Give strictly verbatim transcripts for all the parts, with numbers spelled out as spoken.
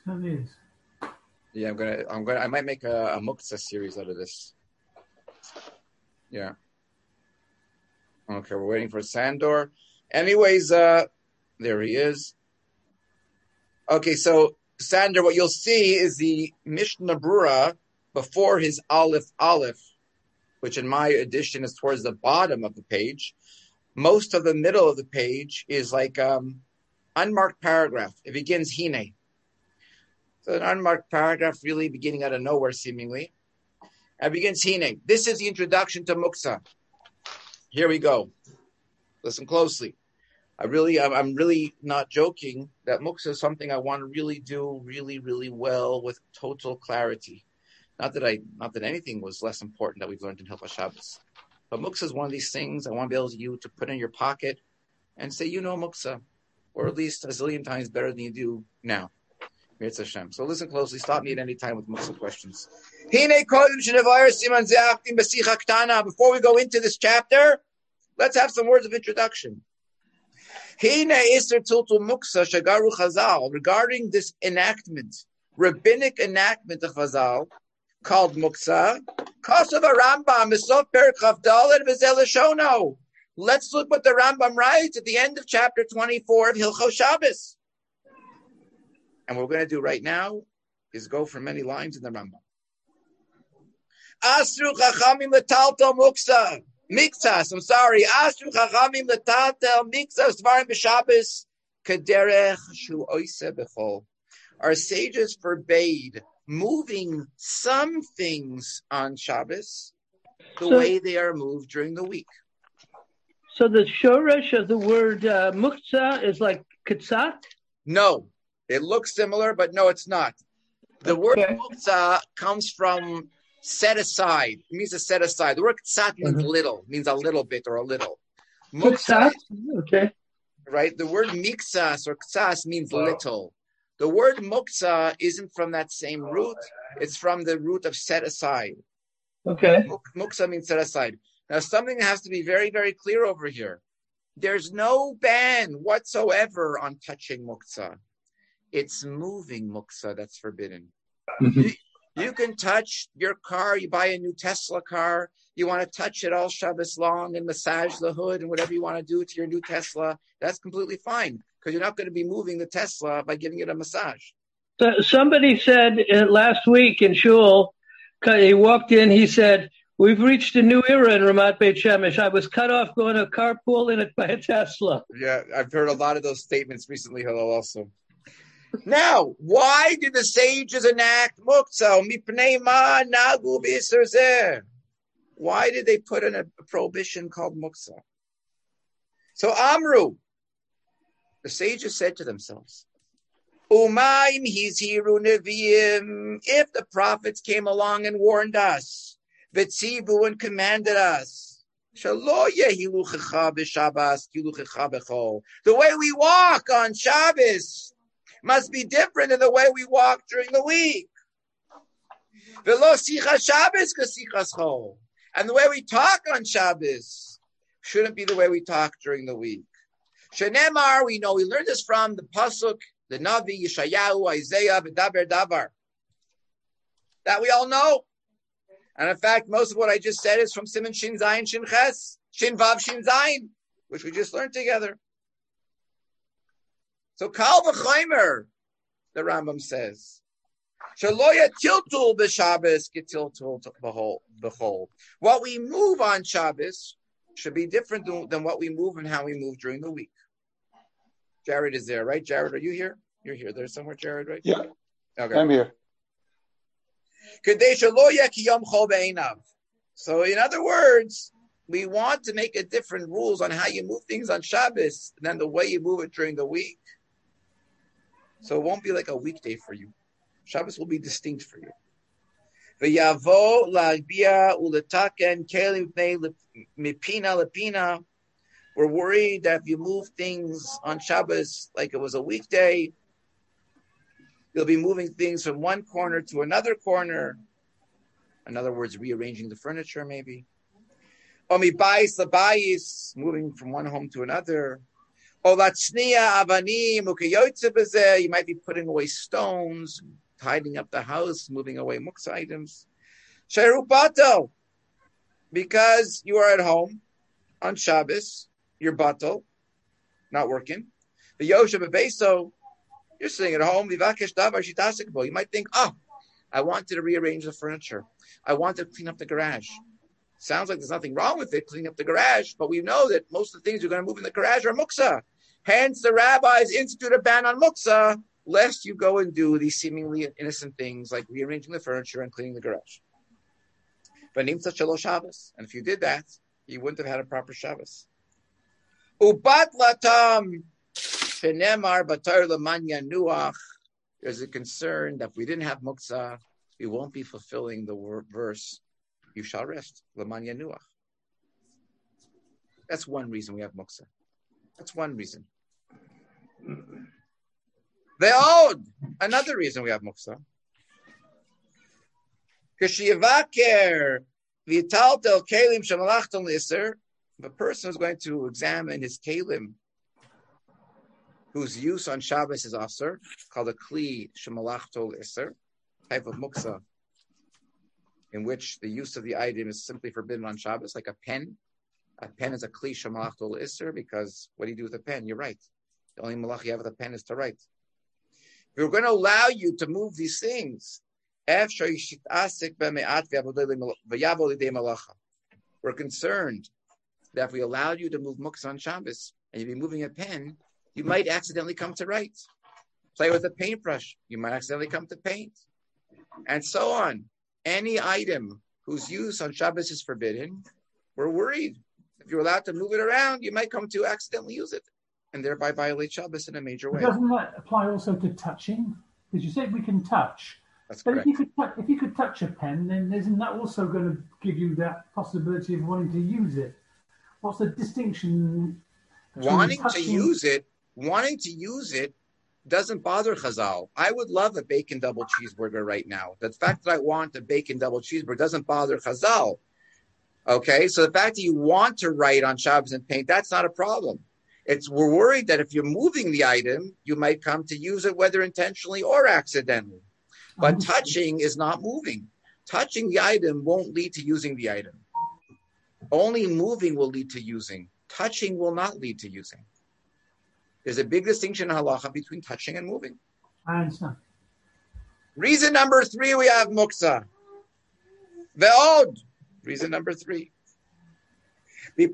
Yeah, I'm gonna, I'm gonna, I might make a, a muktzah series out of this. Yeah. Okay, we're waiting for Sandor. Anyways, uh, there he is. Okay, so Sandor, what you'll see is the Mishnah Brura before his Aleph Aleph, which in my edition is towards the bottom of the page. Most of the middle of the page is like um unmarked paragraph. It begins Hine. So an unmarked paragraph really beginning out of nowhere seemingly. It begins Hine. This is the introduction to Muktzah. Here we go. Listen closely. I really, I'm, I'm really not joking that Muktzah is something I want to really do really, really well with total clarity. Not that I, not that anything was less important that we've learned in Hilchos Shabbos. But Muktzah is one of these things I want to be able to you to put in your pocket and say, you know Muktzah, or at least a zillion times better than you do now. Mirz Hashem. So listen closely. Stop me at any time with Muktzah questions. Before we go into this chapter, let's have some words of introduction. Regarding this enactment, rabbinic enactment of Chazal, called Muktzah, let's look what the Rambam writes at the end of chapter twenty-four of Hilchos Shabbos. And what we're going to do right now is go for many lines in the Rambam. Asru chachamim letaltel muktzah. Mikzas, I'm sorry. Asru chachamim letaltel mikzas dvarim b'Shabbos kederech shu oiseh b'chol. Our sages forbade moving some things on Shabbos the so, way they are moved during the week. So the shoresh of the word uh, muktzah is like katzat? No. It looks similar, but no, it's not. The okay. word muktzah comes from set aside. It means to set aside. The word katzat means mm-hmm. little, means a little bit or a little. Muktzah, okay. Right? The word miksas or katzas means wow. little. The word muktzah isn't from that same root. It's from the root of set aside. Okay. Muktzah means set aside. Now, something has to be very, very clear over here. There's no ban whatsoever on touching muktzah. It's moving muktzah that's forbidden. Mm-hmm. You, you can touch your car. You buy a new Tesla car. You want to touch it all Shabbos long and massage the hood and whatever you want to do to your new Tesla. That's completely fine because you're not going to be moving the Tesla by giving it a massage. So somebody said uh, last week in Shul, he walked in, he said, we've reached a new era in Ramat Beit Shemesh. I was cut off going to carpool in it by a Tesla. Yeah, I've heard a lot of those statements recently, Hillel, also. Now, why did the sages enact muktzah? Why did they put in a, a prohibition called muktzah? So Amru, the sages said to themselves, Umayim hizhiru neviim, if the prophets came along and warned us, v'tzivu and commanded us, shelo yehiluchecha b'Shabbos kiluchecha b'chol, the way we walk on Shabbos must be different than the way we walk during the week. V'lo sicha Shabbos k'sichas chol, and the way we talk on Shabbos shouldn't be the way we talk during the week. Shenemar, we know, we learned this from the pasuk, the Navi, Yeshayahu, Isaiah, V'daber Davar. That we all know. And in fact, most of what I just said is from Siman Shin Zayin Shin Ches, Shin Vav Shin Zayin, which we just learned together. So Kal V'chaimer, the Rambam says, Shaloya tiltul b'Shabbos getiltul b'chol. What we move on Shabbos should be different than what we move and how we move during the week. Jared is there, right? Jared, are you here? You're here. There's somewhere, Jared, right? Yeah. Okay. I'm here. So in other words, we want to make a different rules on how you move things on Shabbos than the way you move it during the week. So it won't be like a weekday for you. Shabbos will be distinct for you. V'yavo la'gbia uletaken kelim pnei mipina lepina. We're worried that if you move things on Shabbos like it was a weekday, you'll be moving things from one corner to another corner. In other words, rearranging the furniture maybe. Omi bais labayis, moving from one home to another. You might be putting away stones, tidying up the house, moving away muksa items. Sherupato, because you are at home on Shabbos, you're batal, not working. The Yosha Bebeso, you're sitting at home. You might think, oh, I wanted to rearrange the furniture. I wanted to clean up the garage. Sounds like there's nothing wrong with it, cleaning up the garage, but we know that most of the things you're going to move in the garage are muksa. Hence, the rabbis institute a ban on muksa, lest you go and do these seemingly innocent things like rearranging the furniture and cleaning the garage. V'nimtza shelo Shabbos, and if you did that, you wouldn't have had a proper Shabbos. Ubat latam shenemar batar lemanya nuach. There's a concern that if we didn't have muksa, we won't be fulfilling the word, verse, you shall rest, lemanya nuach. That's one reason we have muksa. That's one reason. Ve'od, another reason we have muksa. Kishivaker v'yitaltel kelim shemalachton l'isser. If a person is going to examine his kelim, whose use on Shabbos is aser, called a kli shemalachto l'isser, type of muksa, in which the use of the item is simply forbidden on Shabbos, like a pen. A pen is a kli shemalachto l'isser, because what do you do with a pen? You write. The only malach you have with a pen is to write. If we're going to allow you to move these things, we're concerned that if we allowed you to move muksa on Shabbos and you'd be moving a pen, you might accidentally come to write. Play with a paintbrush, you might accidentally come to paint. And so on. Any item whose use on Shabbos is forbidden, we're worried. If you're allowed to move it around, you might come to accidentally use it and thereby violate Shabbos in a major way. Doesn't that apply also to touching? Because you said we can touch. That's but correct. if you could touch, if you could touch a pen, then isn't that also going to give you that possibility of wanting to use it? What's the distinction? Wanting touching... to use it, wanting to use it doesn't bother Chazal. I would love a bacon double cheeseburger right now. The fact that I want a bacon double cheeseburger doesn't bother Chazal. Okay, so the fact that you want to write on Shabbos and paint, that's not a problem. It's we're worried that if you're moving the item, you might come to use it whether intentionally or accidentally. But touching is not moving. Touching the item won't lead to using the item. Only moving will lead to using. Touching will not lead to using. There's a big distinction in halacha between touching and moving. I understand. Reason number three, we have muksa. Ve'od. Reason number three. There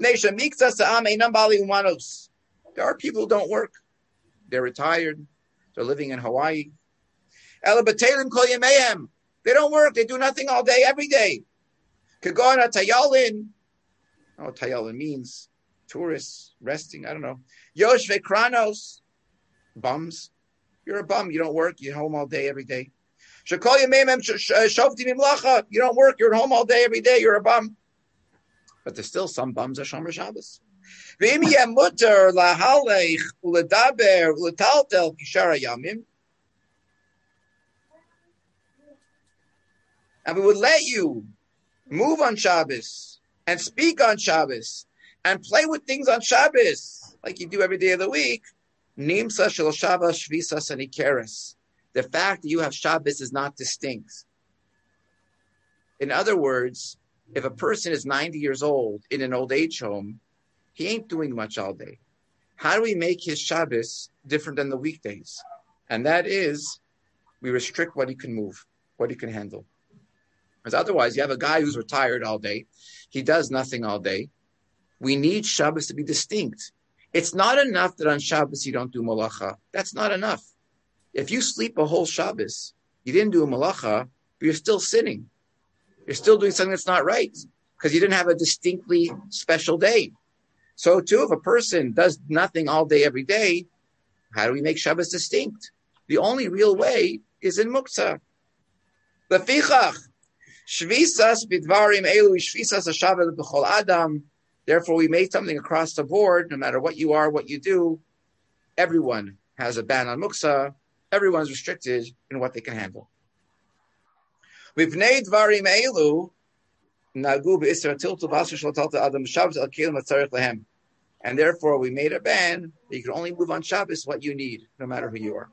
are people who don't work. They're retired. They're living in Hawaii. They don't work. They do nothing all day, every day. Kagona tayalin. Oh, tayalin means tourists, resting. I don't know. Yoshve kranos. Bums. You're a bum. You don't work. You're home all day, every day. You don't work. You're at home all day, every day. You're a bum. But there's still some bums at Shomer Shabbos. And we would let you move on Shabbos and speak on Shabbos and play with things on Shabbos like you do every day of the week. Nimsa shel Shabbos shvisas anikeres. The fact that you have Shabbos is not distinct. In other words, if a person is ninety years old in an old age home, he ain't doing much all day. How do we make his Shabbos different than the weekdays? And that is, we restrict what he can move, what he can handle. Because otherwise, you have a guy who's retired all day. He does nothing all day. We need Shabbos to be distinct. It's not enough that on Shabbos you don't do malacha. That's not enough. If you sleep a whole Shabbos, you didn't do a malacha, but you're still sinning. You're still doing something that's not right because you didn't have a distinctly special day. So too, if a person does nothing all day, every day, how do we make Shabbos distinct? The only real way is in muktzah. Lefichach, shvisas bidvarim elu shvisas hashavet b'chol adam. Therefore, we made something across the board, no matter what you are, what you do. Everyone has a ban on muktzah. Everyone's restricted in what they can handle. V'pnei dvarim elu nagu b'isra tiltu v'asur shel talta adam shabbos al kelim atzarich lehem. And therefore, we made a ban that you can only move on Shabbos what you need, no matter who you are.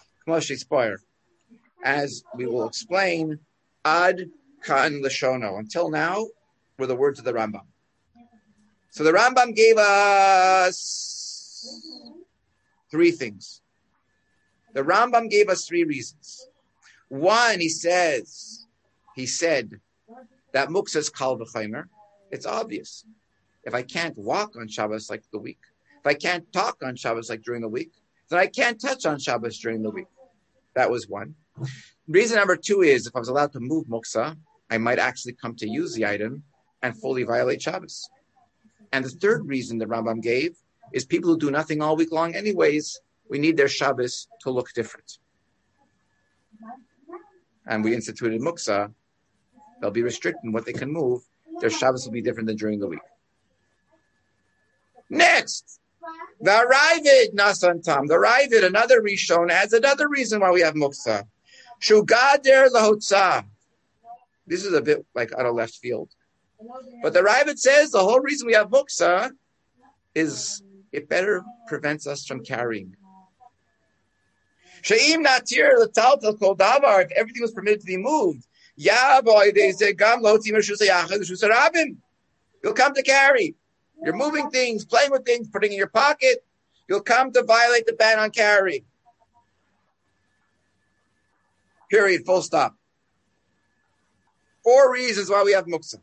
As we will explain, Ad Kan Lashono. Until now, were the words of the Rambam. So the Rambam gave us three things. The Rambam gave us three reasons. One, he says, he said that muksa is kal v'chaymer. It's obvious. If I can't walk on Shabbos like the week, if I can't talk on Shabbos like during the week, then I can't touch on Shabbos during the week. That was one. Reason number two is if I was allowed to move muksa, I might actually come to use the item and fully violate Shabbos. And the third reason the Rambam gave is people who do nothing all week long anyways, we need their Shabbos to look different. And we instituted muksa. They'll be restricted in what they can move. Their Shabbos will be different than during the week. Next, the Ravid Nasan Tam. The Ravid, another Rishon, adds another reason why we have muksa. Shugader lahotza. This is a bit like out of left field. But the Ravid says the whole reason we have muksa is it better prevents us from carrying. She'im natir l'taltal kol davar. If everything was permitted to be moved, you'll come to carry. You're moving things, playing with things, putting in your pocket. You'll come to violate the ban on carrying. Period. Full stop. Four reasons why we have muksa.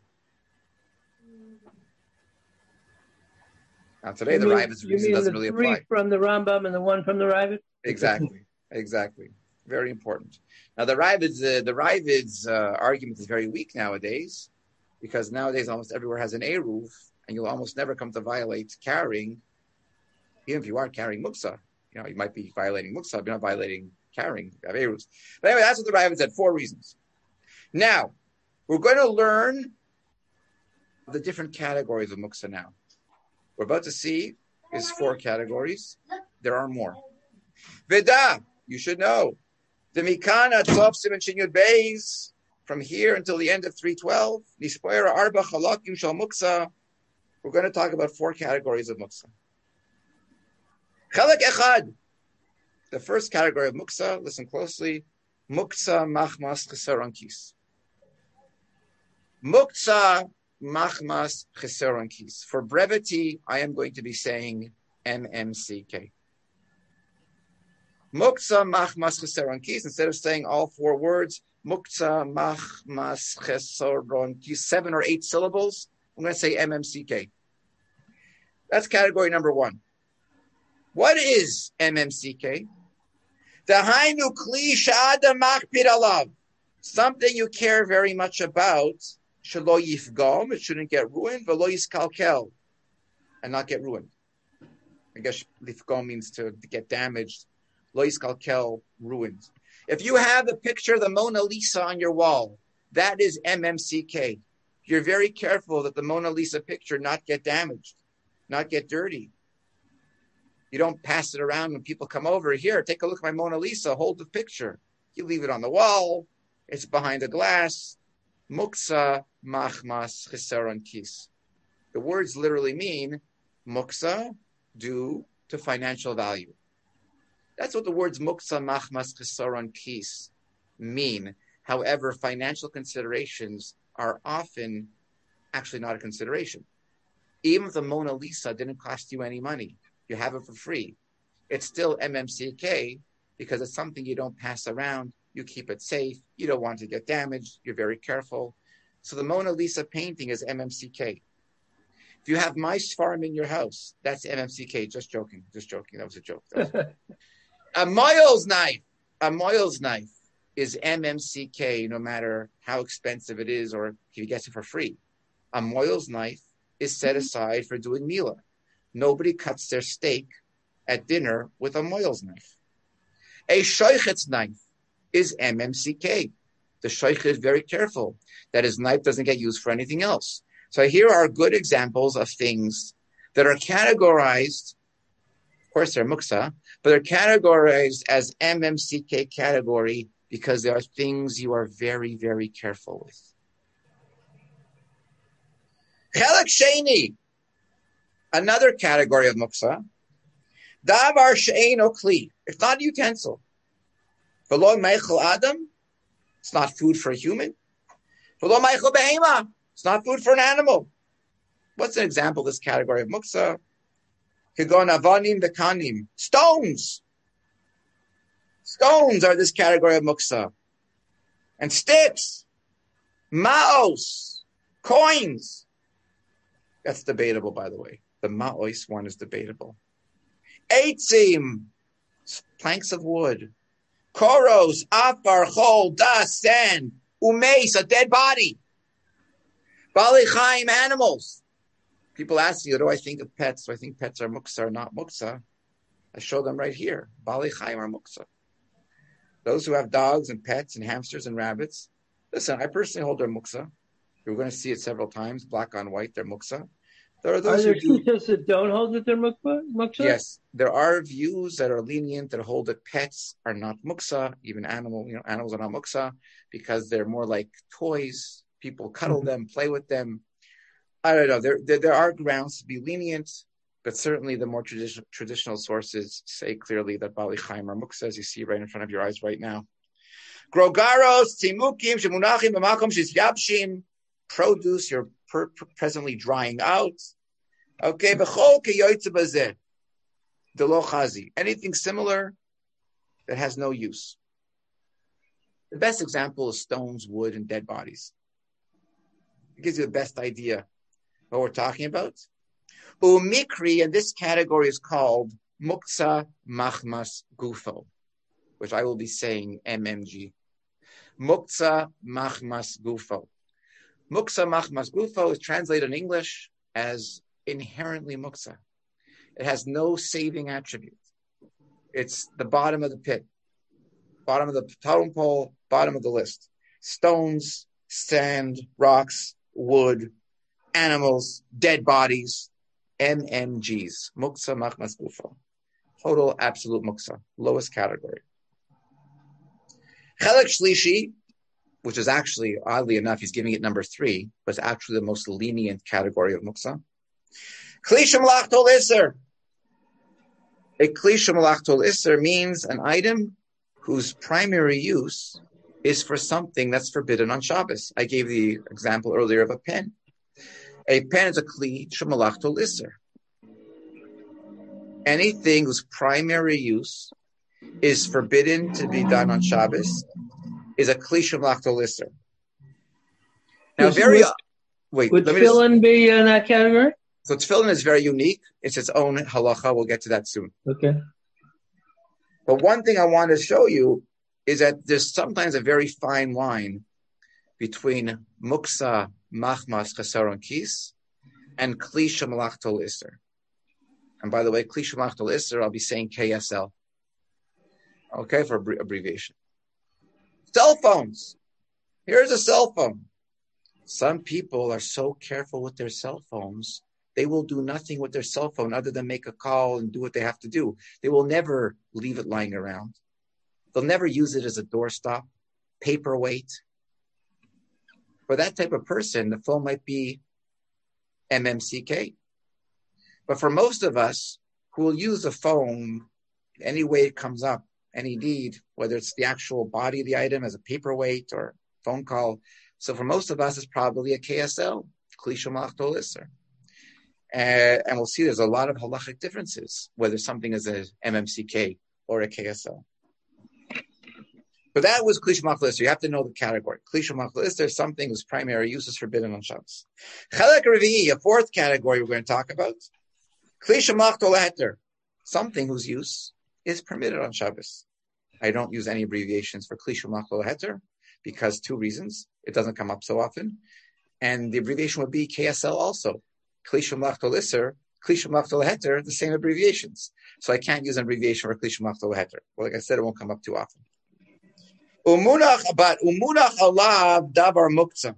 Now today you the mean, Ravid's reason doesn't really three apply. From the Rambam and the one from the Ravid? Exactly. Exactly. Very important. Now the Ravid's uh, the Ravid's uh, argument is very weak nowadays, because nowadays almost everywhere has an eruv, and you'll almost never come to violate carrying, even if you aren't carrying muksa. You know, you might be violating muksa, but you're not violating carrying. You have eruvs. But anyway, that's what the Ravid said. Four reasons. Now we're going to learn the different categories of muksa. Now we're about to see is four categories. There are more. Veda, you should know. The Mikana Tov Siman Shin Yud Beis, from here until the end of three twelve, Nispoira Arba Chalakim Shal Muksa. We're going to talk about four categories of muksa. Chalak Echad. The first category of muksa, listen closely, muksa machmas cheseron kis. Muksa machmas cheseron kis. For brevity, I am going to be saying M M C K. Muksa machmas cheseron kis. Instead of saying all four words, muksa machmas cheseron kis, seven or eight syllables, I'm going to say M M C K. That's category number one. What is M M C K? Dahainu kli sha'ada makpid alav. Something you care very much about. Shelo yifgom, it shouldn't get ruined. Velo yiskalkel, and not get ruined. I guess yifgom means to get damaged. Lo yiskalkel, ruined. If you have a picture of the Mona Lisa on your wall, that is M M C K. You're very careful that the Mona Lisa picture not get damaged, not get dirty. You don't pass it around when people come over. Here, take a look at my Mona Lisa. Hold the picture. You leave it on the wall. It's behind the glass. Muksa machmas cheseron kis. The words literally mean muksa, due to financial value. That's what the words muksa machmas cheseron kis mean. However, financial considerations are often actually not a consideration. Even if the Mona Lisa didn't cost you any money, you have it for free, it's still M M C K because it's something you don't pass around. You keep it safe. You don't want to get damaged. You're very careful. So the Mona Lisa painting is M M C K. If you have mice farm in your house, that's M M C K. Just joking. Just joking. That was a joke. Was a Moyle's knife. A Moyle's knife is M M C K no matter how expensive it is or if he gets it for free. A Moyle's knife is set aside for doing Mila. Nobody cuts their steak at dinner with a Moyle's knife. A Shoichet's knife is M M C K. The Shoichet is very careful that his knife doesn't get used for anything else. So here are good examples of things that are categorized, of course they're muksa, but they're categorized as M M C K category because there are things you are very, very careful with. Chelak Sheni. Another category of muksa. Davar she'eino kli. It's not a utensil. V'lo meichel adam. It's not food for a human. V'lo meichel behema. It's not food for an animal. What's an example of this category of muksa? Kegon avanim bekanim. Stones. Stones are this category of muksa. And sticks. Maos. Coins. That's debatable, by the way. The maos one is debatable. Eitzim. Planks of wood. Koros. Afar. Chol. Dust. Sand. Umeis. A dead body. Bali chaim. Animals. People ask you, what do I think of pets? Do I think pets are muksa or not muksa? I show them right here. Bali chaim are muksa. Those who have dogs and pets and hamsters and rabbits, listen, I personally hold their muksa. You're going to see it several times, black on white, they're muksa. There are those are there who do, that don't hold that they're muksa? Yes, there are views that are lenient that hold that pets are not muksa, even animal, you know, animals are not muksa because they're more like toys. People cuddle mm-hmm. them, play with them. I don't know. There, there, there are grounds to be lenient, but certainly the more traditional traditional sources say clearly that Bali Chaim are muksa, as you see right in front of your eyes right now. Grogaros, timukim, shemunachim, b'makom shizyabshim, produce you're per, per, presently drying out. Okay, b'chol keyoytze bazeh, delo chazi. Anything similar that has no use. The best example is stones, wood, and dead bodies. It gives you the best idea what we're talking about. Umikri, and this category is called Muksa Machmas Gufo, which I will be saying M M G. Muksa Machmas Gufo. Muksa Machmas Gufo is translated in English as inherently muksa. It has no saving attribute. It's the bottom of the pit, bottom of the totem pole, bottom of the list. Stones, sand, rocks, wood, animals, dead bodies, M M Gs, muksa machmas gufo, total absolute muksa, lowest category. Chelek shlishi, which is actually, oddly enough, he's giving it number three, but it's actually the most lenient category of muksa. Kli shemalach tol iser. A kli shemalach tol iser means an item whose primary use is for something that's forbidden on Shabbos. I gave the example earlier of a pen. A pen is a kli shemalach tol iser. Anything whose primary use is forbidden to be done on Shabbos is a kli shemalach tol iser. Now, very would, wait. Would let me tefillin just, be in that category? So tefillin is very unique. It's its own halacha. We'll get to that soon. Okay. But one thing I want to show you is that there's sometimes a very fine line between muksa machmas chesaron kis and kli shemalach tol iser. And by the way, kli shemalach tol iser, I'll be saying K S L. Okay, for abbreviation. Cell phones. Here's a cell phone. Some people are so careful with their cell phones, they will do nothing with their cell phone other than make a call and do what they have to do. They will never leave it lying around. They'll never use it as a doorstop, paperweight. For that type of person, the phone might be M M C K. But for most of us who will use the phone any way it comes up, any need, whether it's the actual body of the item as a paperweight or phone call. So for most of us, it's probably a K S L, kli shemalach tol iser. Uh, and we'll see there's a lot of halachic differences, whether something is a M M C K or a K S L. But that was kli shemalach tol iser. You have to know the category. Kli shemalach tol iser, something whose primary use is forbidden on Shabbos. Chelek revi'i, a fourth category we're going to talk about. Kli shemalach tol heter, something whose use is permitted on Shabbos. I don't use any abbreviations for kli shemalach tol heter because two reasons. It doesn't come up so often. And the abbreviation would be K S L also. Kli shemalach tol iser, kli shemalach tol heter, the same abbreviations. So I can't use an abbreviation for kli shemalach tol heter. Well, like I said, it won't come up too often. Umunach, but umunach alav davar muktzah.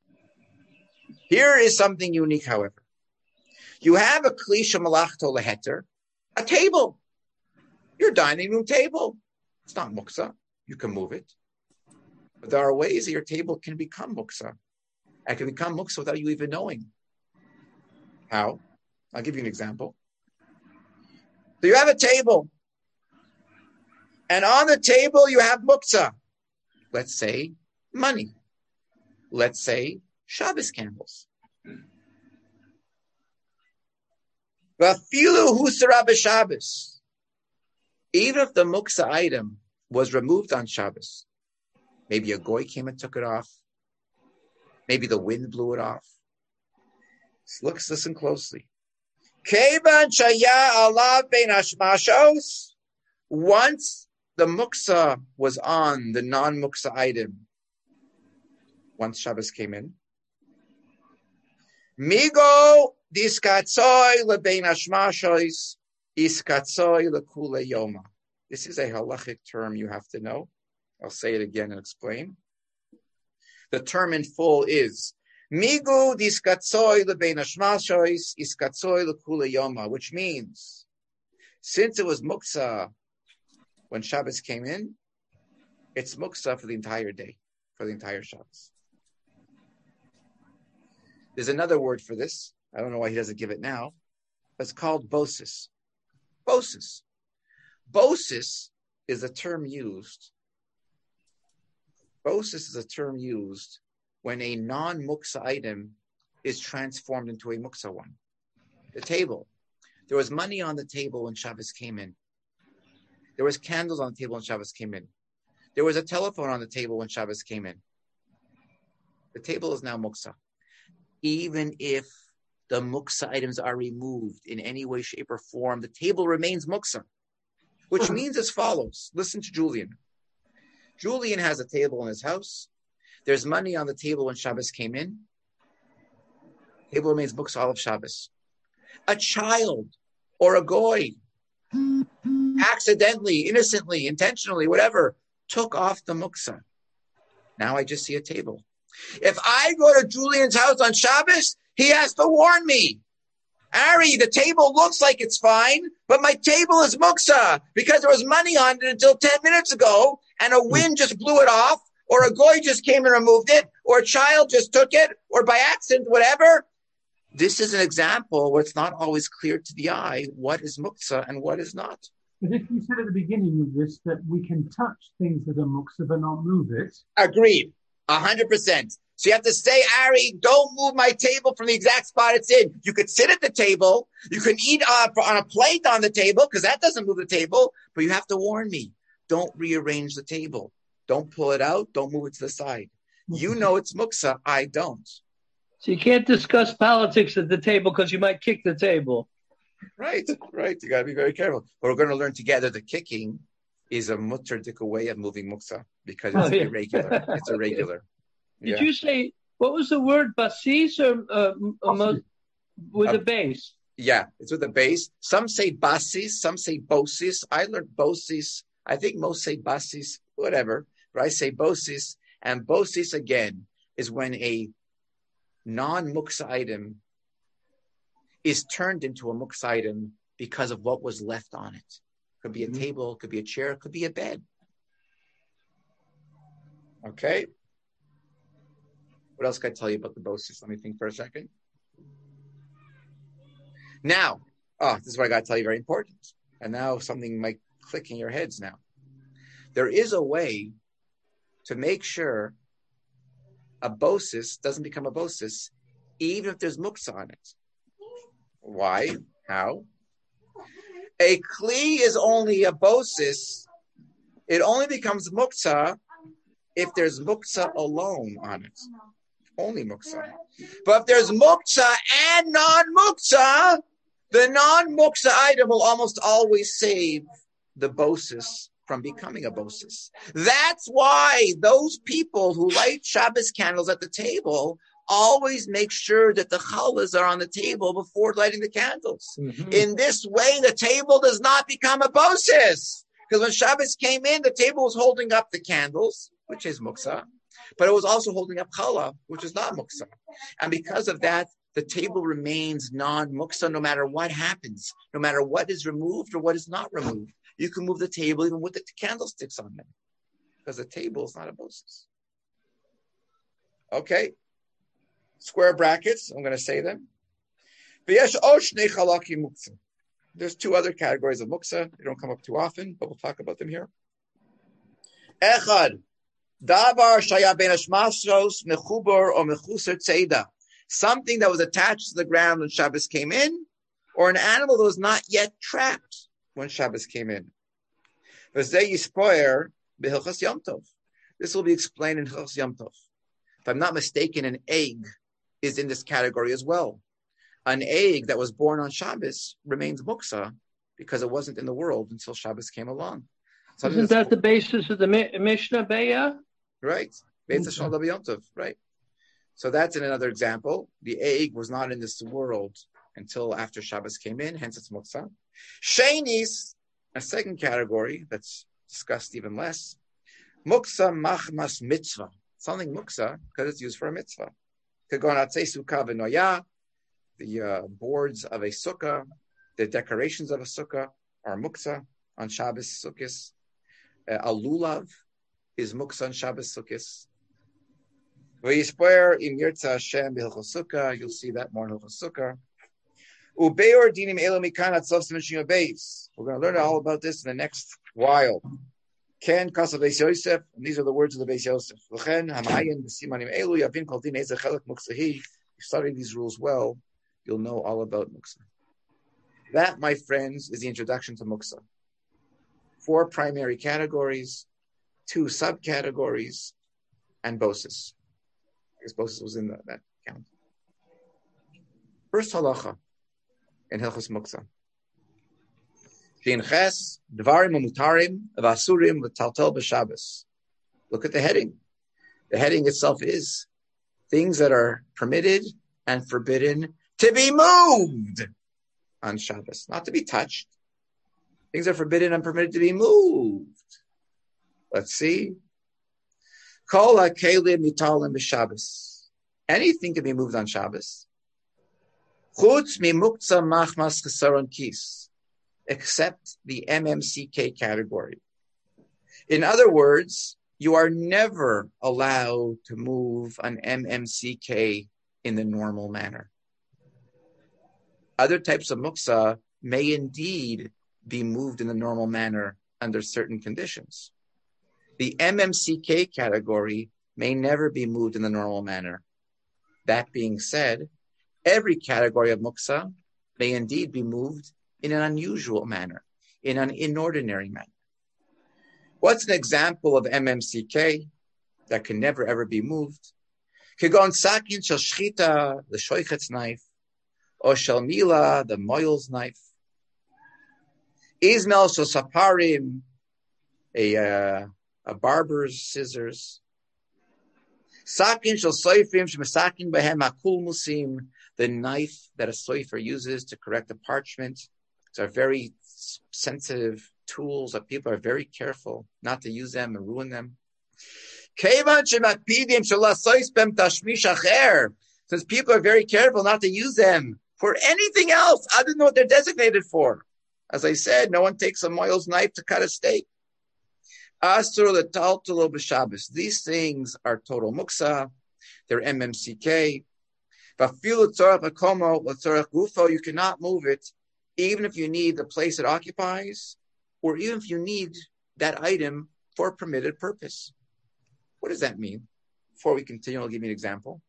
Here is something unique, however. You have a kli shemalach tol heter, a table. Your dining room table. It's not muktzah. You can move it. But there are ways that your table can become muktzah. It can become muktzah without you even knowing. How? I'll give you an example. So you have a table, and on the table you have muktzah. Let's say money. Let's say Shabbos candles. Vafilu husara b'Shabbos. Even if the muktzah item was removed on Shabbos, maybe a goy came and took it off. Maybe the wind blew it off. Look, listen closely. Kevan shaya alav bein hashmashos. Once the muktzah was on the non-muktzah item, once Shabbos came in, migo diskatsoy lebein hashmashos iskatsoy lekule yoma. This is a halachic term you have to know. I'll say it again and explain. The term in full is migu diskatsoy lebein hashmashos iskatsoy lekule yoma, which means since it was muktzah when Shabbos came in, it's muktzah for the entire day, for the entire Shabbos. There's another word for this. I don't know why he doesn't give it now. It's called bosis. Bosis. Bosis is a term used. Bosis is a term used when a non-muktzah item is transformed into a muktzah one. The table. There was money on the table when Shabbos came in. There was candles on the table when Shabbos came in. There was a telephone on the table when Shabbos came in. The table is now muktzah. Even if the muktzah items are removed in any way, shape, or form, the table remains muktzah, which means as follows. Listen to Julian. Julian has a table in his house. There's money on the table when Shabbos came in. The table remains muktzah all of Shabbos. A child or a goy accidentally, innocently, intentionally, whatever, took off the muktzah. Now I just see a table. If I go to Julian's house on Shabbos, he has to warn me. Ari, the table looks like it's fine, but my table is muktzah because there was money on it until ten minutes ago, and a wind just blew it off, or a goy just came and removed it, or a child just took it, or by accident, whatever. This is an example where it's not always clear to the eye what is muktzah and what is not. But if you said at the beginning of this that we can touch things that are muktzah but not move it. Agreed. A hundred percent. So you have to say, Ari, don't move my table from the exact spot it's in. You could sit at the table. You can eat uh, on a plate on the table because that doesn't move the table. But you have to warn me. Don't rearrange the table. Don't pull it out. Don't move it to the side. You know it's muktzah. I don't. So you can't discuss politics at the table because you might kick the table. Right, right. You got to be very careful. But we're going to learn together the kicking is a mutter dika way of moving muktzah because it's oh, yeah. irregular. It's irregular. Did yeah. you say, what was the word, basis or uh, uh, with a base? Yeah, it's with a base. Some say basis, some say bosis. I learned bosis. I think most say basis, whatever. But I say bosis. And bosis, again, is when a non-muktzah item is turned into a muktzah item because of what was left on it. Could be a mm-hmm. table, could be a chair, could be a bed. Okay. What else can I tell you about the bosis? Let me think for a second. Now, oh, this is what I got to tell you, very important. And now something might click in your heads now. There is a way to make sure a bosis doesn't become a bosis, even if there's muktzah on it. Why? How? A kli is only a bosis. It only becomes muktzah if there's muktzah alone on it. Only muktzah. But if there's muktzah and non-muktzah, the non-muktzah item will almost always save the bosis from becoming a bosis. That's why those people who light Shabbos candles at the table always make sure that the challahs are on the table before lighting the candles. Mm-hmm. In this way, the table does not become a bosis. Because when Shabbos came in, the table was holding up the candles, which is muktzah, but it was also holding up challah, which is not muktzah. And because of that, the table remains non-muktzah no matter what happens, no matter what is removed or what is not removed. You can move the table even with the candlesticks on them, because the table is not a bosis. Okay. Square brackets, I'm going to say them. There's two other categories of muksa. They don't come up too often, but we'll talk about them here. Echad, davar shaya ben hashmasros mechubor or mechuser tzeda. Something that was attached to the ground when Shabbos came in, or an animal that was not yet trapped when Shabbos came in. This will be explained in Hilchos Yom Tov. If I'm not mistaken, an egg is in this category as well. An egg that was born on Shabbos remains muksa because it wasn't in the world until Shabbos came along. Something Isn't that the basis of the Mishnah Beya? Right. Right. So that's in another example. The egg was not in this world until after Shabbos came in, hence it's muksa. Sheinis, a second category that's discussed even less. Muksa machmas mitzvah. Something muksa because it's used for a mitzvah. Kagonatzei sukkah v'noya. The uh, boards of a sukkah, the decorations of a sukkah are muksa on Shabbos sukkahs. Uh, a lulav is muksa on Shabbos sukkahs. V'yisper im yirtza Hashem b'hilchos sukkah. You'll see that more in Hilchos Sukkah. Ubeor dinim elo mikan atzov simshim abeis. We're going to learn all about this in the next while. Ken kasav Beis Yosef. And these are the words of the Beis Yosef. V'chen hamayin b'simanim elu yavin kol din eze chelek muksahi. If you study these rules well, you'll know all about muksa. That, my friends, is the introduction to muksa. Four primary categories, two subcategories, and bosis. I guess bosis was in the, that count. First halacha in Hilchos Muksa. Shinches dvarim umutarim v'asurim v'taltel b'Shabbos. Look at the heading. The heading itself is things that are permitted and forbidden to be moved on Shabbos, not to be touched. Things are forbidden and permitted to be moved. Let's see. Kol ha'kelim mitalim b'Shabbos. Anything can be moved on Shabbos. Chutz mimukza machmas chesaron kis, except the M M C K category. In other words, you are never allowed to move an M M C K in the normal manner. Other types of muksa may indeed be moved in the normal manner under certain conditions. The M M C K category may never be moved in the normal manner. That being said, every category of muksa may indeed be moved in an unusual manner, in an inordinary manner. What's an example of M M C K that can never ever be moved? Kegon sakin shel shchita, the shoichet's knife, or shel mila, the moil's knife. Izmel shel saparim, a uh, a barber's scissors. Sakin shel soifrim shemasakin behem hakul musim, the knife that a soifer uses to correct a parchment. These are very sensitive tools that people are very careful not to use them and ruin them. Since people are very careful not to use them for anything else other than what they're designated for. As I said, no one takes a moil's knife to cut a steak. These things are total muksa. They're M M C K. You cannot move it even if you need the place it occupies, or even if you need that item for a permitted purpose. What does that mean? Before we continue, I'll give you an example.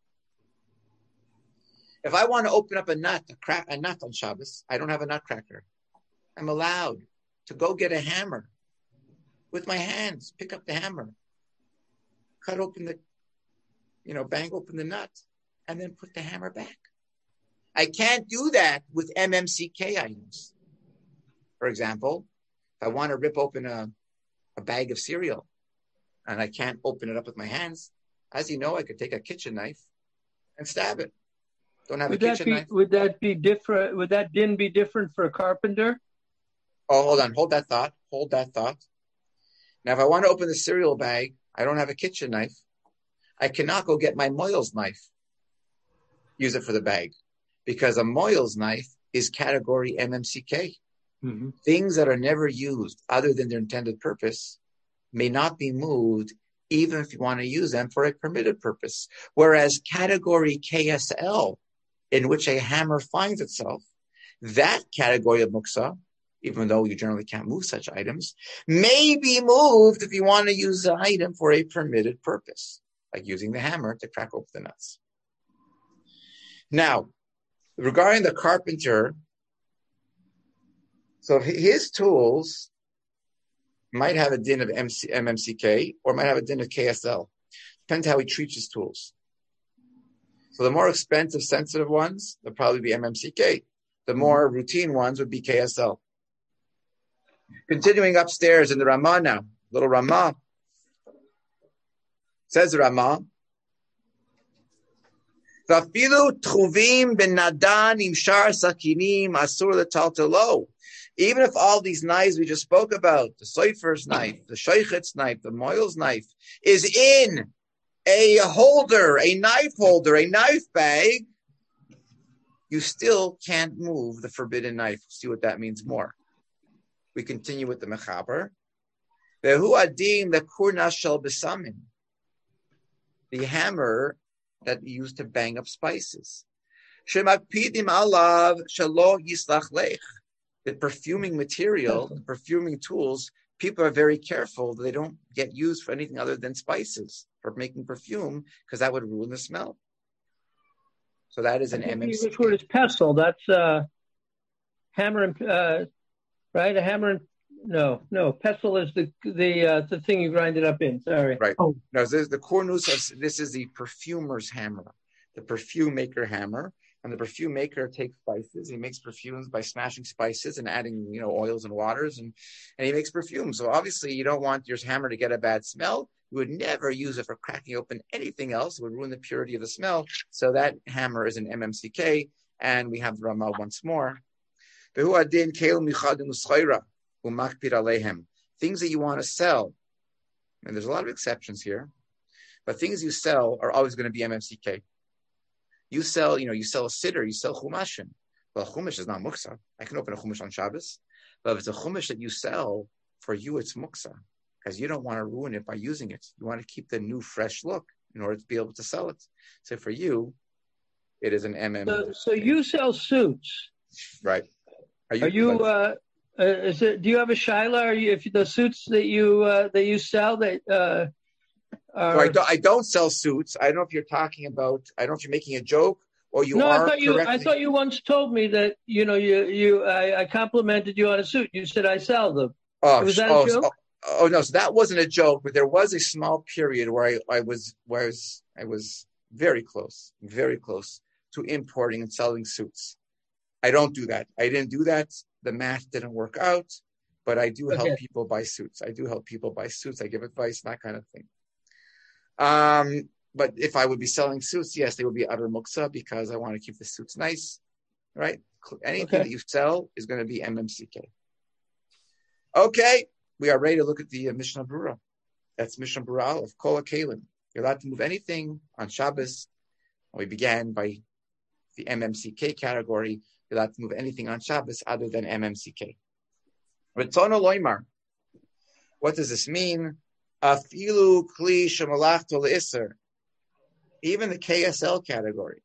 If I want to open up a nut, a, crack, a nut on Shabbos, I don't have a nutcracker. I'm allowed to go get a hammer with my hands, pick up the hammer, cut open the, you know, bang open the nut, and then put the hammer back. I can't do that with M M C K items. For example, if I want to rip open a, a bag of cereal and I can't open it up with my hands, as you know, I could take a kitchen knife and stab it. Don't have would a kitchen be, knife. Would that be different? Would that din be different for a carpenter? Oh, hold on. Hold that thought. Hold that thought. Now, if I want to open the cereal bag, I don't have a kitchen knife. I cannot go get my moil's knife, use it for the bag, because a moil's knife is category M M C K. Mm-hmm. Things that are never used other than their intended purpose may not be moved even if you want to use them for a permitted purpose. Whereas category K S L in which a hammer finds itself, that category of muksa, even though you generally can't move such items, may be moved if you want to use the item for a permitted purpose, like using the hammer to crack open the nuts. Now, regarding the carpenter, so his tools might have a din of M M C K or might have a din of K S L. Depends how he treats his tools. So the more expensive, sensitive ones, they'll probably be M M C K. The more routine ones would be K S L. Continuing upstairs in the Ramah now, little Ramah. Says the Ramah, Vafilu tchuvim ben nadan im shar sakinim asur letaltelo. Even if all these knives we just spoke about, the soifer's knife, the sheichet's knife, the moil's knife, is in a holder, a knife holder, a knife bag, you still can't move the forbidden knife. See what that means more. We continue with the mechaber. Vehu adin lekurna shel besamin. The hammer that you use to bang up spices. Shemakpidim alav shelo yislach lech. The perfuming material, the perfuming tools, people are very careful that they don't get used for anything other than spices for making perfume, because that would ruin the smell. So that is an M M C K. Which word is pestle? That's uh, hammer and uh, right. A hammer and no, no. Pestle is the the uh, the thing you grind it up in. Sorry. Right. Oh. No, this is the cornus of this is the perfumer's hammer, the perfume maker hammer. And the perfume maker takes spices. He makes perfumes by smashing spices and adding, you know, oils and waters, and, and he makes perfume. So obviously you don't want your hammer to get a bad smell. You would never use it for cracking open anything else. It would ruin the purity of the smell. So that hammer is an M M C K, and we have the Ramah once more. Things that you want to sell, and there's a lot of exceptions here, but things you sell are always going to be M M C K. You sell, you know, you sell a siddur, you sell chumashin. Well, chumash is not muksa. I can open a chumash on Shabbos, but if it's a chumash that you sell, for you it's muksa, because you don't want to ruin it by using it. You want to keep the new, fresh look in order to be able to sell it. So for you, it is an M M. So, so you sell suits, right? Are you? Are you uh, uh, is it? Do you have a shaila? Are you if the suits that you uh, that you sell that? Uh, Are... So I, don't, I don't sell suits. I don't know if you're talking about. I don't know if you're making a joke or you no, are. No, I thought you. Correctly... I thought you once told me that you know you you. I, I complimented you on a suit. You said I sell them. Oh, was that oh, a joke? Oh, oh no, so that wasn't a joke. But there was a small period where I, I was where I was I was very close, very close to importing and selling suits. I don't do that. I didn't do that. The math didn't work out. But I do help okay. people buy suits. I do help people buy suits. I give advice, that kind of thing. Um, but if I would be selling suits, yes, they would be utter muksa because I want to keep the suits nice, right? Anything okay. that you sell is going to be M M C K. Okay, we are ready to look at the uh, Mishnah Berurah. That's Mishnah Berurah of Kol HaKelim. You're allowed to move anything on Shabbos. We began by the M M C K category. You're allowed to move anything on Shabbos other than M M C K. Retono Loimar. What does this mean? Afilu kli shemalachto le'iser. Even the K S L category.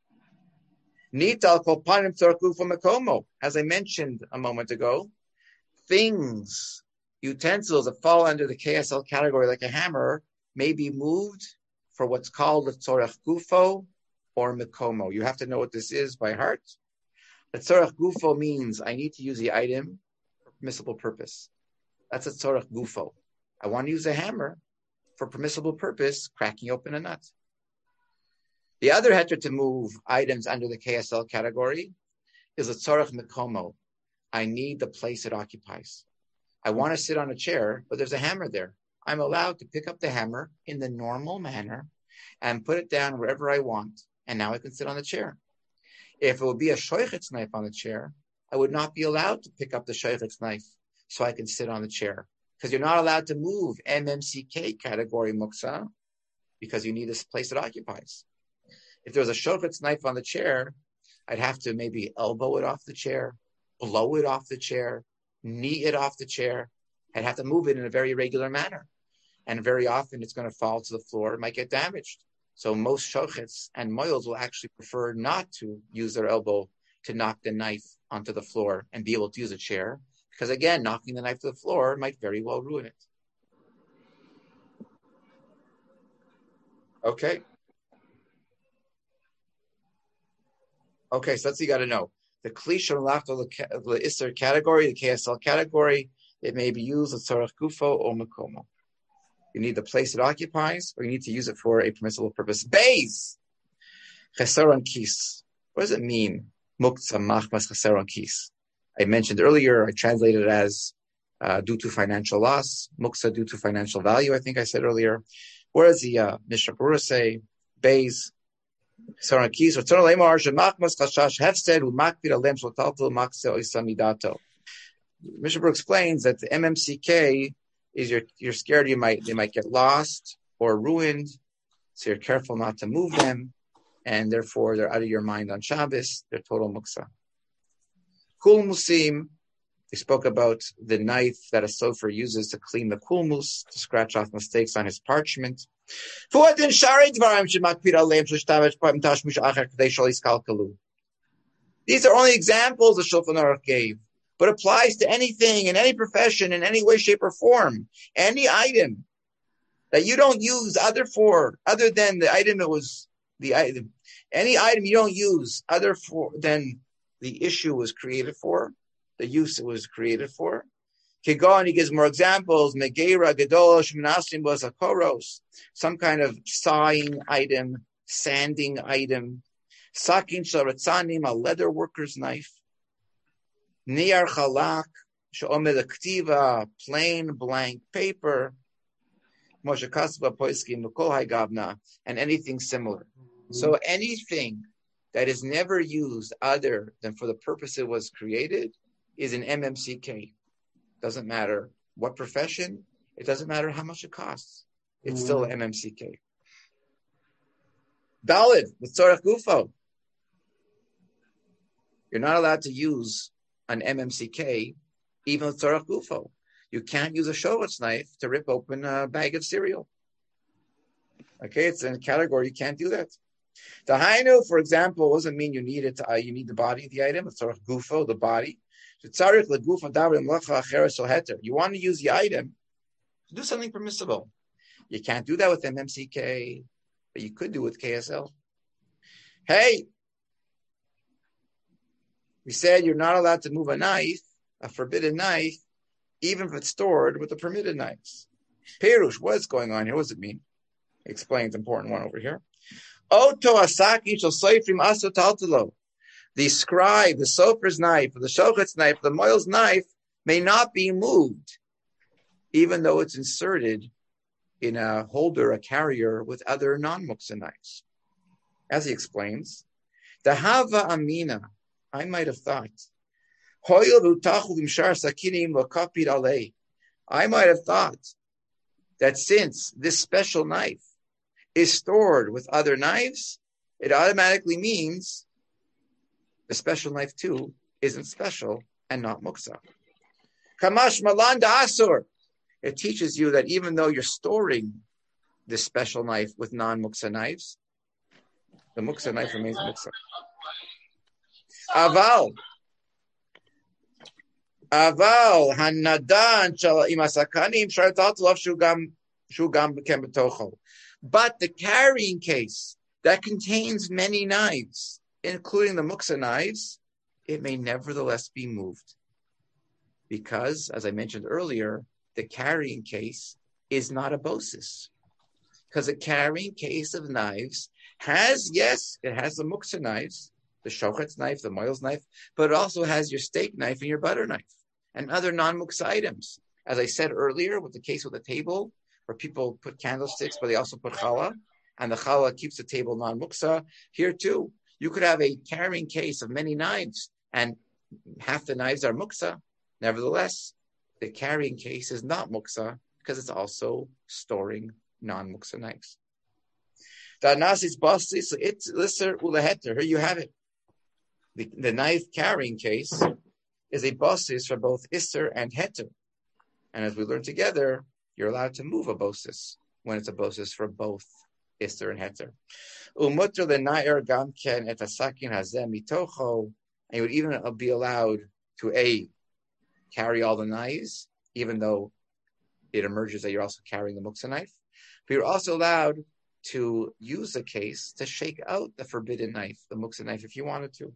Nital kol panim tzarku f'makomo. As I mentioned a moment ago, things, utensils that fall under the K S L category, like a hammer, may be moved for what's called the tzorach gufo or makomo. You have to know what this is by heart. The tzorach gufo means I need to use the item for permissible purpose. That's a tzorach gufo. I want to use a hammer for permissible purpose, cracking open a nut. The other heter to move items under the K S L category is a tzorach makomo. I need the place it occupies. I want to sit on a chair, but there's a hammer there. I'm allowed to pick up the hammer in the normal manner and put it down wherever I want, and now I can sit on the chair. If it would be a shoichet's knife on the chair, I would not be allowed to pick up the shoichet's knife so I can sit on the chair, because you're not allowed to move M M C K category muksa because you need this place it occupies. If there was a shoichet's knife on the chair, I'd have to maybe elbow it off the chair, blow it off the chair, knee it off the chair. I'd have to move it in a very regular manner. And very often it's going to fall to the floor. It might get damaged. So most shochets and moils will actually prefer not to use their elbow to knock the knife onto the floor and be able to use a chair, because again, knocking the knife to the floor might very well ruin it. Okay. Okay, so that's what you got to know. The Kli Shalachto L'Isser category, the K S L category, it may be used as Tzarech Gufo or Makomo. You need the place it occupies, or you need to use it for a permissible purpose. Beis! Cheseron Kis. What does it mean? Muktzah Machmas Cheseron Kis. I mentioned earlier, I translated it as uh, due to financial loss. Muktzah due to financial value, I think I said earlier. Where does the uh, Mishnah Berurah say? Beis. Cheseron Kis. Ratzon Leimar Shemachmas Chashash Hefsed U'makpid Alem Shlotaltel Makseh Oisamidato. Mishnah Berurah explains that the M M C K is you're you're scared you might they might get lost or ruined, so you're careful not to move them, and therefore they're out of your mind on Shabbos. They're total muksa. Kulmusim, we spoke about the knife that a sofer uses to clean the kulmus, to scratch off mistakes on his parchment. These are only examples the Shulchan Aruch gave, but applies to anything, in any profession, in any way, shape, or form. Any item that you don't use other for, other than the item it was the item. Any item you don't use other for than the issue was created for, the use it was created for. Kigon, he gives more examples. Megera, Gedol, Shemanasim, Bazakoros, some kind of sawing item, sanding item. Sakin Sharatzanim, a leather worker's knife. Niyar Chalak, Shomed Ktiva, plain blank paper, Moshe Kasba Poiskim, Mukol Gavna, and anything similar. Mm-hmm. So anything that is never used other than for the purpose it was created is an M M C K. Doesn't matter what profession, it doesn't matter how much it costs. It's mm-hmm. still M M C K. Dalid, the Tzarech Gufo. You're not allowed to use an M M C K, even with Tzarech Gufo. You can't use a shovetz knife to rip open a bag of cereal. Okay, it's in a category you can't do that. The Hainu, for example, doesn't mean you need it. To, uh, you need the body of the item. It's Tzarech Gufo, the body. You want to use the item to do something permissible. You can't do that with M M C K, but you could do with K S L. Hey. We said you're not allowed to move a knife, a forbidden knife, even if it's stored with the permitted knives. Perush, what's going on here? What does it mean? It explains important one over here. Oto asaki shel soifrim aso taltalo. The scribe, the sofer's knife, the shochet's knife, the moil's knife may not be moved, even though it's inserted in a holder, a carrier with other non-muksa knives. As he explains, the hava amina, I might have thought, I might have thought that since this special knife is stored with other knives, it automatically means the special knife too isn't special and not muksa. Kamash malanda asur. It teaches you that even though you're storing this special knife with non-muksa knives, the muksa knife remains muksa. Aval. Aval hanadan imasakanim sharatatlav shugam shugam b'kem. But the carrying case that contains many knives, including the muksa knives, it may nevertheless be moved. Because, as I mentioned earlier, the carrying case is not a bosis. Because a carrying case of knives has, yes, it has the muksa knives, the shochet's knife, the moil's knife, but it also has your steak knife and your butter knife and other non-muksa items. As I said earlier, with the case with the table, where people put candlesticks, but they also put challah, and the challah keeps the table non-muksa. Here too, you could have a carrying case of many knives, and half the knives are muksa. Nevertheless, the carrying case is not muksa because it's also storing non-muksa knives. The nasis basis, it's lisser ulaheter. Here you have it. The, the knife carrying case is a basis for both isser and heter. And as we learned together, you're allowed to move a bosis when it's a bosis for both Ister and Heter. Umutter l'na'er gamken et hasakin hazeh mitocho, and you would even be allowed to a carry all the knives, even though it emerges that you're also carrying the muksa knife. But you're also allowed to use the case to shake out the forbidden knife, the muksa knife, if you wanted to.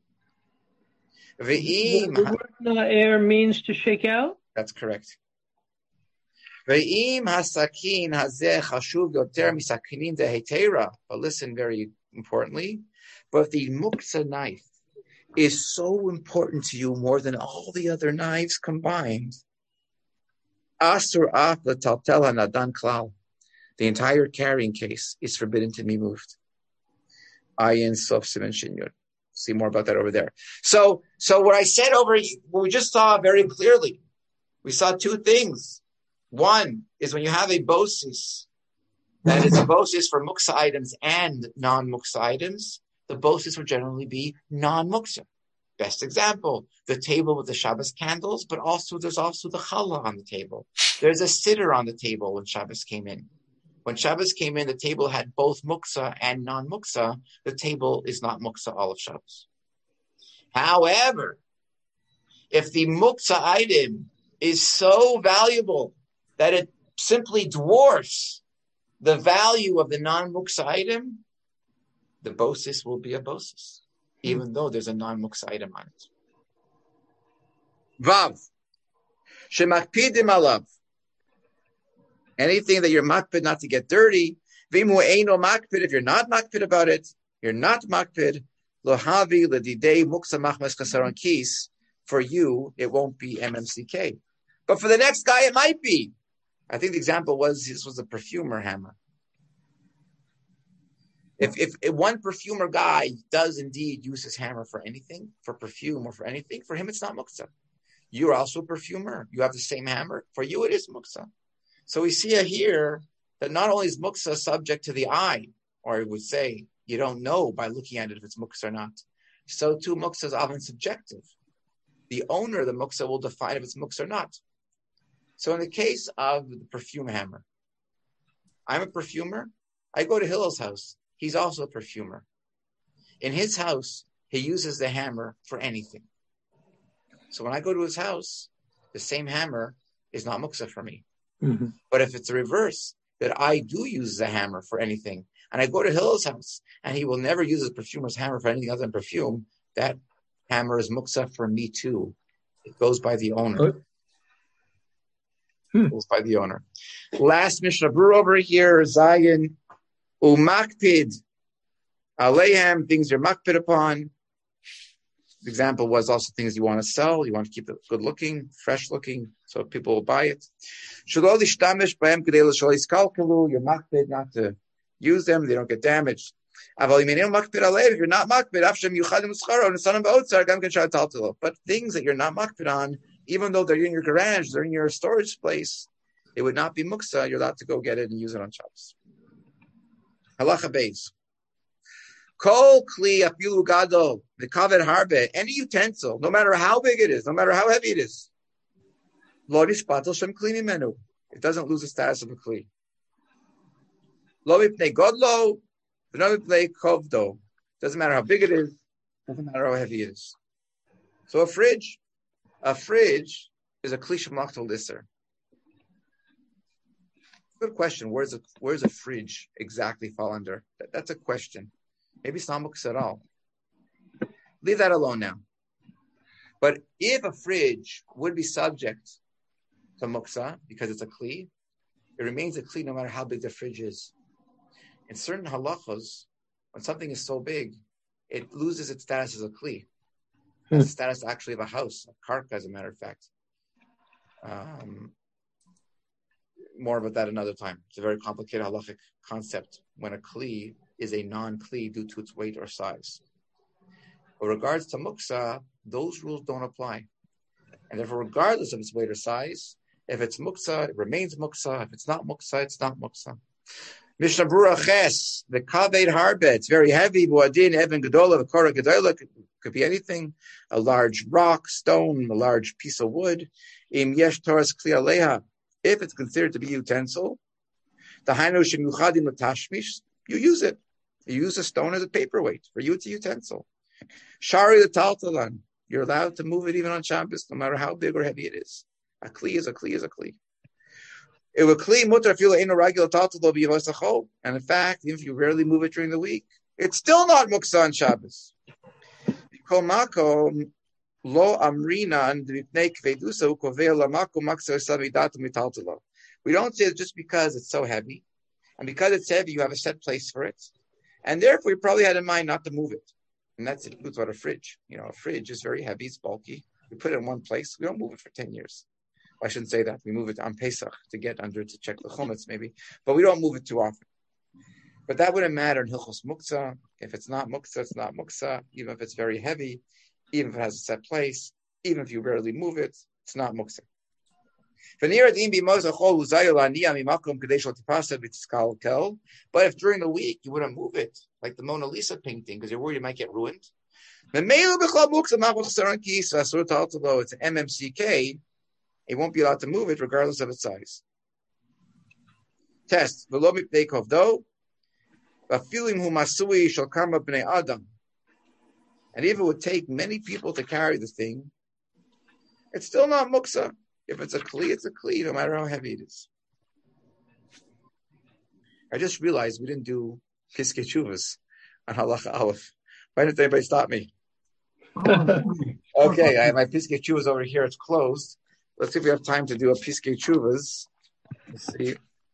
The, the word na'er means to shake out? That's correct. Ve'im hasakin hazeh chashuv yoter misakinin dehetera. But listen very importantly, but the muksa knife is so important to you more than all the other knives combined. Asur af l'taltel hanadan klal. The entire carrying case is forbidden to be moved. Ayin sof siman shin yud. See more about that over there. So, so what I said over, what we just saw very clearly, we saw two things. One is when you have a bosis, that is a bosis for muksa items and non-muksa items, the bosis would generally be non-muksa. Best example, the table with the Shabbos candles, but also there's also the challah on the table. There's a sitter on the table when Shabbos came in. When Shabbos came in, the table had both muksa and non-muksa. The table is not muksa all of Shabbos. However, if the muksa item is so valuable that it simply dwarfs the value of the non-muksa item, the bosis will be a bosis, even though there's a non-muksa item on it. Vav. Shemakpidim alav. Anything that you're makpid not to get dirty. Vimu eino makpid. If you're not makpid about it, you're not makpid. Lohavi ledidei muksa machmas kasaron kis. For you, it won't be M M C K. But for the next guy, it might be. I think the example was, this was a perfumer hammer. If, if, if one perfumer guy does indeed use his hammer for anything, for perfume or for anything, for him it's not muksa. You're also a perfumer. You have the same hammer. For you it is muksa. So we see here that not only is muksa subject to the eye, or I would say you don't know by looking at it if it's muksa or not. So too muksa is often subjective. The owner of the muksa will define if it's muksa or not. So in the case of the perfume hammer, I'm a perfumer. I go to Hillel's house. He's also a perfumer. In his house, he uses the hammer for anything. So when I go to his house, the same hammer is not muksa for me. Mm-hmm. But if it's the reverse, that I do use the hammer for anything, and I go to Hillel's house, and he will never use his perfumer's hammer for anything other than perfume, that hammer is muksa for me too. It goes by the owner. Oh. Hmm. It goes by the owner. Last Mishnah Berurah over here, Zayin, umakpid, aleihem, things you're makpid upon. The example was also things you want to sell. You want to keep it good looking, fresh looking, so people will buy it. You're makpid not to use them, they don't get damaged. If you're not makpid, but things that you're not makpid on, even though they're in your garage, they're in your storage place, it would not be muksa. You're allowed to go get it and use it on Shabbos. Halacha beis. Kol kli afilu gadol v'kaved harbe, any utensil, no matter how big it is, no matter how heavy it is, lo nishpatel shem kli mimenu. It doesn't lose the status of a kli. Lo mipnei godlo v'no mipnei kovdo. Doesn't matter how big it is, doesn't matter how heavy it is. So a fridge, a fridge is a kli shemachtel liser. Good question. Where's a where's a fridge exactly fall under? That, that's a question. Maybe it's not muksa at all. Leave that alone now. But if a fridge would be subject to muksa because it's a kli, it remains a kli no matter how big the fridge is. In certain halachos, when something is so big, it loses its status as a kli. Hmm. It's the status actually of a house, a karka, as a matter of fact. Um, more about that another time. It's a very complicated halachic concept when a kli is a non-kli due to its weight or size. With regards to muksa, those rules don't apply. And therefore, regardless of its weight or size, if it's muksa, it remains muksa. If it's not muksa, it's not muksa. Mishnah Berurah Ches, the kaved harbe, it's very heavy. Buadin, even gedola, the kora gedola, could be anything. A large rock, stone, a large piece of wood. Im yesh toras kli aleha, if it's considered to be utensil. The hainu shemuchadim l'tashmish, you use it. You use a stone as a paperweight. For you, it's a utensil. Shari the taltalan. You're allowed to move it even on Shabbos, no matter how big or heavy it is. A kli is a kli is a kli. It will kli mutar fila in a regular taltal be yivasachol. And in fact, if you rarely move it during the week, it's still not muksa on Shabbos. Kol makom lo amrinan d'mipnei kvedusa ukovei lamakom maksa savidatu mitaltalo. We don't say it just because it's so heavy, and because it's heavy, you have a set place for it, and therefore you probably had in mind not to move it. And that's it. It's what a fridge. You know, a fridge is very heavy, it's bulky. We put it in one place. We don't move it for ten years. I shouldn't say that. We move it on Pesach to get under to check the chumetz maybe, but we don't move it too often. But that wouldn't matter in Hilchos Muktzah. If it's not Muktzah, it's not Muktzah. Even if it's very heavy, even if it has a set place, even if you rarely move it, it's not Muktzah. But if during the week you wouldn't move it, like the Mona Lisa painting, because you're worried it might get ruined, it's an M M C K, it won't be allowed to move it regardless of its size. Test. Though, and if it would take many people to carry the thing, it's still not muksa. If it's a kli, it's a kli, no matter how heavy it is. I just realized we didn't do Piskei Teshuvos on Halacha Aleph. Why didn't anybody stop me? Okay, I have my Piskei Teshuvos over here. It's closed. Let's see if we have time to do a Piskei Teshuvos. Let's see.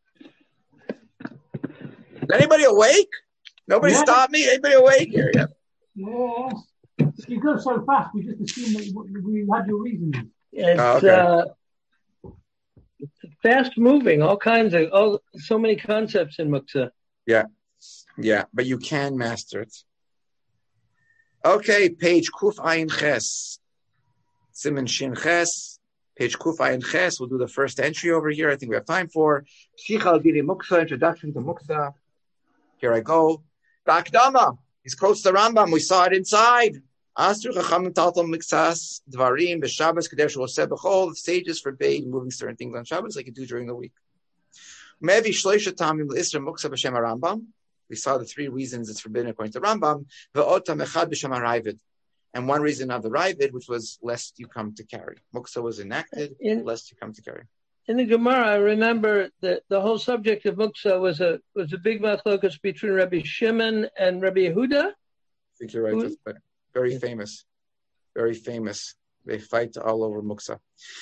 Is anybody awake? Nobody yeah. Stopped me? Anybody awake here? Yeah. Yeah. You go so fast, we just assumed that we had your reasons. It's, oh, okay. uh, it's fast moving, all kinds of, all, so many concepts in Muktzah. Yeah. Yeah, but you can master it. Okay, page Kuf Ayin Ches. Siman Shin Ches. Page Kuf Ayin Ches. We'll do the first entry over here. I think we have time for Shich al Diri Muktzah, introduction to Muktzah. Here I go. Ba'akdama. He's quotes the Rambam. We saw it inside. Asur chachamim taltal miksas dvarim b'Shabbos kadesh l'oseh b'chol. The sages forbade moving certain things on Shabbos like you do during the week. Mevi shloisha tamim l'isra muksa b'shem Rambam. We saw the three reasons it's forbidden according to Rambam. Ve'otam echad b'shem Ravid. And one reason of the Ravid, which was lest you come to carry. Muksa was enacted, in, lest you come to carry. In the Gemara, I remember that the whole subject of Muksa was a was a big machlokas between Rabbi Shimon and Rabbi Yehuda. I think you're right. Who, that's very famous. Very famous. They fight all over Muksa.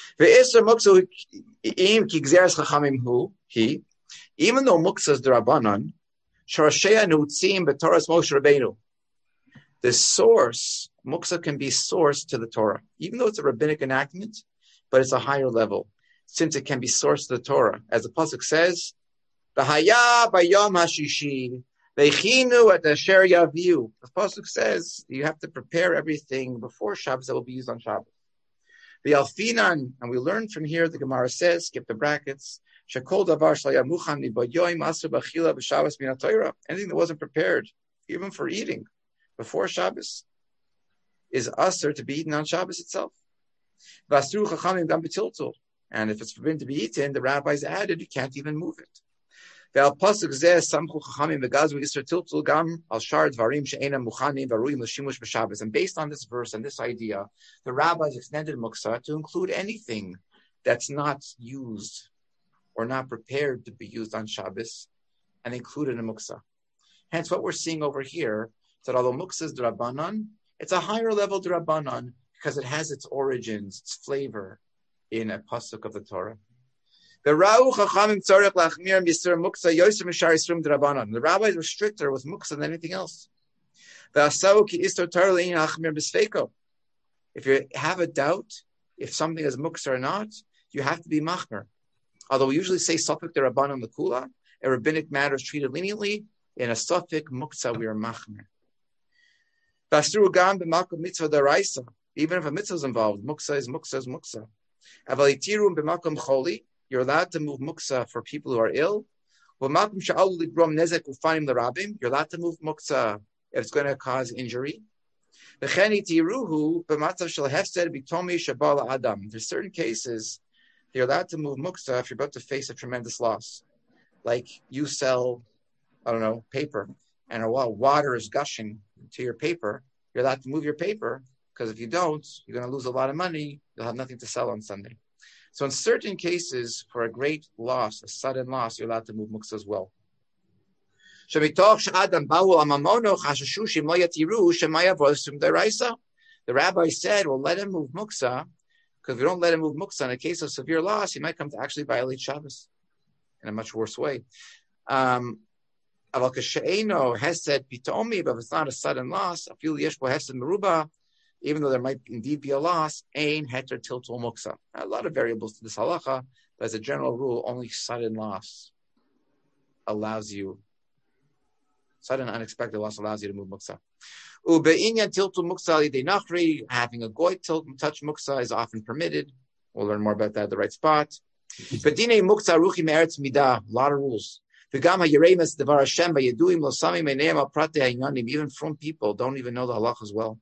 Even though Muksa is the Rabbanan, the source, Muksa can be sourced to the Torah. Even though it's a rabbinic enactment, but it's a higher level, since it can be sourced to the Torah. As the pasuk says, "V'haya bayom hashishi v'chinu et asher yaviu." The pasuk says you have to prepare everything before Shabbos that will be used on Shabbos. V'alfinan, and we learn from here. The Gemara says, skip the brackets. Shekol davar shalayamuchan nibayoyim aser b'chila b'Shabbos min haTorah. Anything that wasn't prepared, even for eating before Shabbos, is aser to be eaten on Shabbos itself. V'asru chachamim gam b'tiltul. And if it's forbidden to be eaten, the rabbis added you can't even move it. And based on this verse and this idea, the rabbis extended muksa to include anything that's not used or not prepared to be used on Shabbos and included in muksa. Hence, what we're seeing over here is that although muksa is d'Rabbanan, it's a higher level d'Rabbanan because it has its origins, its flavor, in a pasuk of the Torah. The rabbis were stricter with muksa than anything else. If you have a doubt if something is muksa or not, you have to be machmer. Although we usually say safek derabanan l'kula, a rabbinic matter is treated leniently. In a safek muksa, we are machmer. Even if a mitzvah is involved, muksa is muksa is muksa. You're allowed to move muksa for people who are ill. You're allowed to move muksa if it's going to cause injury. There's certain cases you're allowed to move muksa if you're about to face a tremendous loss. Like you sell I don't know, paper, and while water is gushing to your paper, you're allowed to move your paper, because if you don't, you're going to lose a lot of money. You'll have nothing to sell on Sunday. So in certain cases, for a great loss, a sudden loss, you're allowed to move muksa as well. The rabbi said, well, let him move muksa, because if we don't let him move muksa in a case of severe loss, he might come to actually violate Shabbos in a much worse way. Um, but if it's not a sudden loss, even though there might indeed be a loss, ain heter tiltul muksa. A lot of variables to this halacha, but as a general rule, only sudden loss allows you, sudden unexpected loss allows you to move muksa. Ubeinyan tiltul muksa lidei nachri, having a goy tilt touch muksa is often permitted. We'll learn more about that at the right spot. But dine muksa ruchi meretz midah, a lot of rules. Even from people don't even know the halach as well.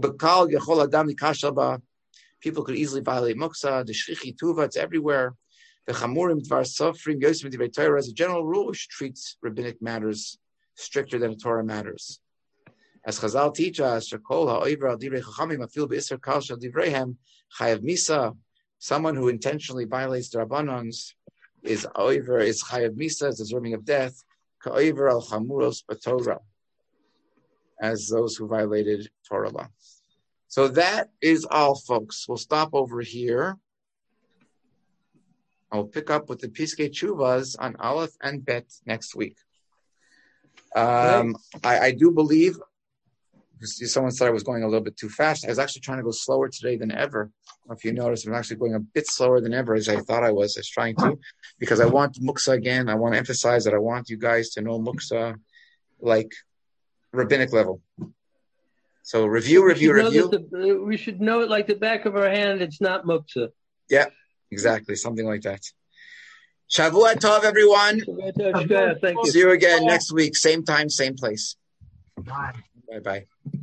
People could easily violate muksa. The shrichi tuva, it's everywhere. The chamurim dvar sofrim yosim divrei Torah. As a general rule, we should treat rabbinic matters stricter than Torah matters. As Chazal teach us, shekol ha'oiver al divrei chachamim afil be'isser kal shel divreihem chayav misa. Someone who intentionally violates the rabbanans is oiver, is chayav misa, is deserving of death, ka'oiver al chamuros b'torah, as those who violated Torah law. So that is all, folks. We'll stop over here. I'll pick up with the Piskei Tshuvas on Aleph and Bet next week. Um, I, I do believe, someone said I was going a little bit too fast. I was actually trying to go slower today than ever. If you notice, I'm actually going a bit slower than ever as I thought I was. I was trying to, because I want muksa again. I want to emphasize that I want you guys to know muksa like rabbinic level. So review, we review, review. The, we should know it like the back of our hand. It's not muksa. Yeah, exactly. Something like that. Shavua Tov, everyone. Thank you. See you again next week. Same time, same place. Bye. Bye-bye.